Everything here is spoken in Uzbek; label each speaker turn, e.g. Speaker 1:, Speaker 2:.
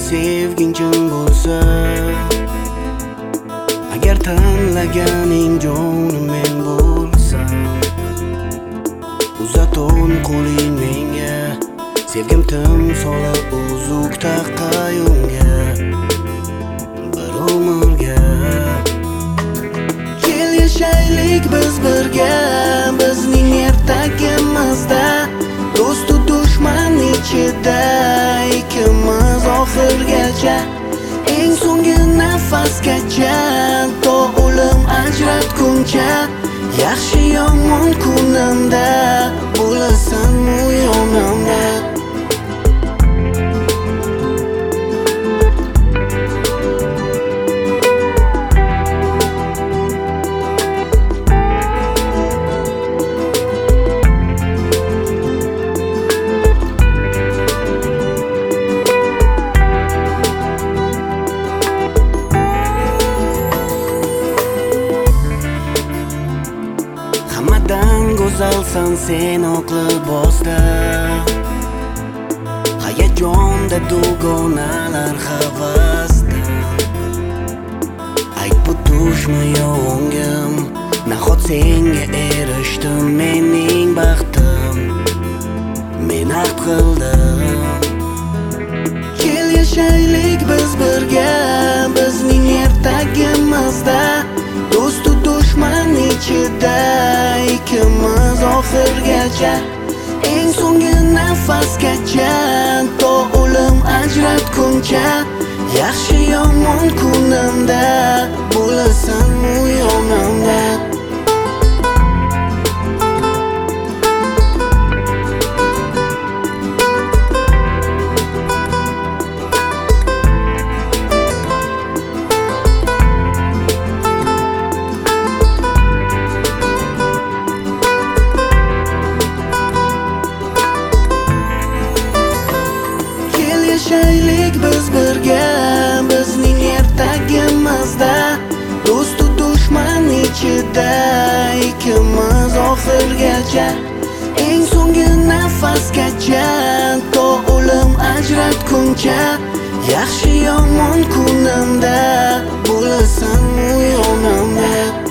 Speaker 1: sevging chin bo'lsa, agar tanlaganing jonim men bo'lsam, uzaton qo'ling menga, sevgim timsoli uzuk taqayunga, bir umrga. Kel yashaylik biz birga, bizning ertagimizda, do'stu dushman ichida ikkimiz oxirgacha, eng so'nggi nafasgacha, to o'lim ajratguncha, yaxshi yomon kunimda bo'lasanmi yonimda. Hammadan go'zalsan sen oq libosda, hayajonda dugonalar havasda. Ayt bu tushmi yo o'ngim, nahot senga erishdim mening baxtim, men haq qildim. Kel yashaylik biz birga, bizning ertagimizda, do'stu dushman ichida ikkimiz oxirgacha, eng so'nggi nafasgacha, to o'lim ajratguncha, yaxshi yomon kunimda bo'lasanmi yonimda. Yashaylik biz birga, bizning ertagimizda, do'stu dushman ichida ikkimiz oxirgacha, eng so'nggi nafasgacha, to o'lim ajratguncha, yaxshi yomon kunimda bo'lasanmi yonimda.